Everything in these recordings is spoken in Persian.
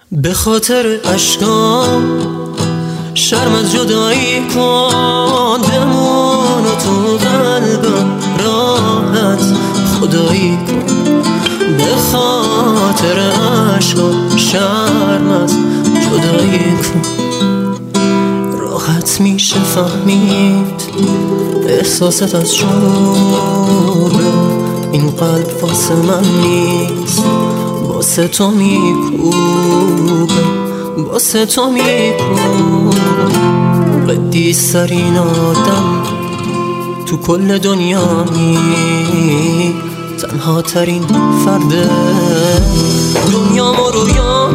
به خاطر عشقام شرم از جدایی کن، بمون و تو قلبم راحت خدایی کن. به خاطر عشقام شرم از جدایی کن. راحت میشه فهمید احساست از شوره، این قلب واسه من نیست، واسه تو میکوبه، واسه تو میکوبه. قدیس ترین آدم تو کل دنیامی، تنها ترین فرد دنیامو رویا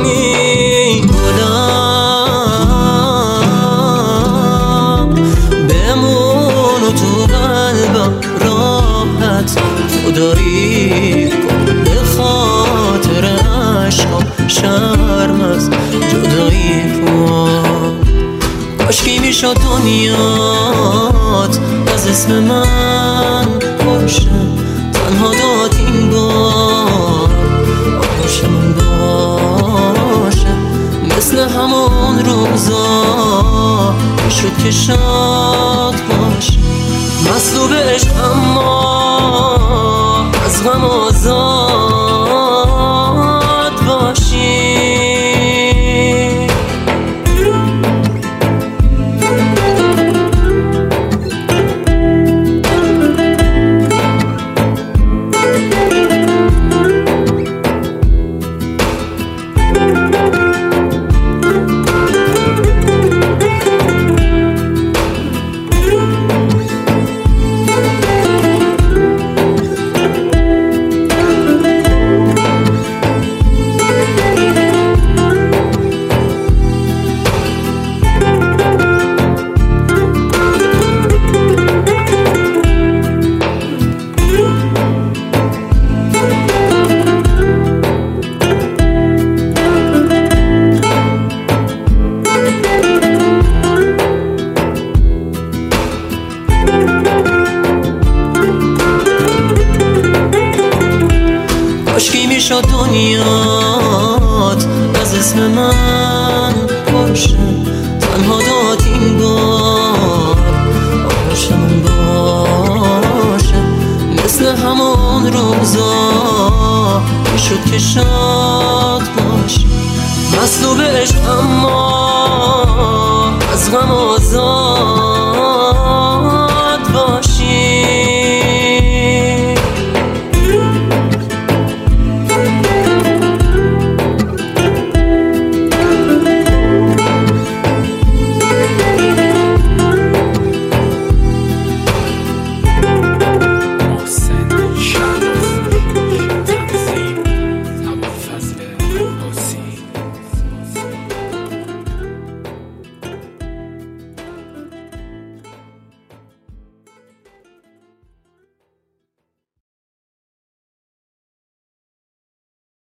میکنم. بمون و تو قلبم راحت خدایی کن. به خاطر عشقم شرم از جدایی کن. کاشکی میشد دنیات از اسم من باشه، تنها داد این بار آغوش من باشه. مثل همون روزا شد که شاد باشه، مصلوب عشق اما از غم آزاد باشی. کاشکی میشد دنیات از اسم من باشه، تنها داد این بار آغوش من باشه. مثل همون روزا میشد که شاد باشه، مصلوب عشق اما از غم آزاد